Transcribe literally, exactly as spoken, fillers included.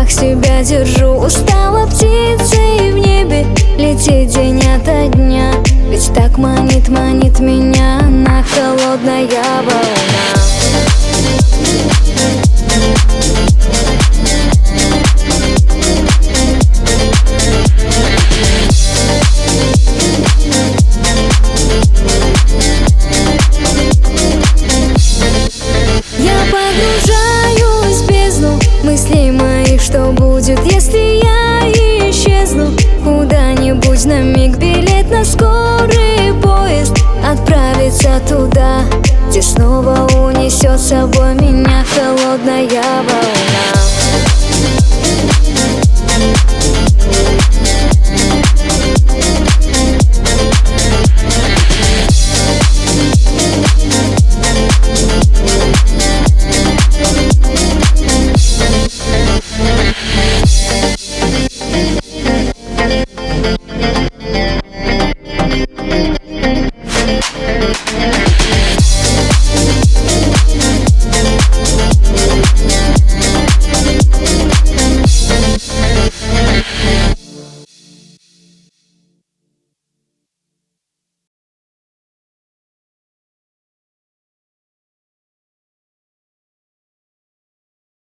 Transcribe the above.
руках себя держу. Устала птицей в небе лететь день ото дня, ведь так манит, манит меня на холодная волна.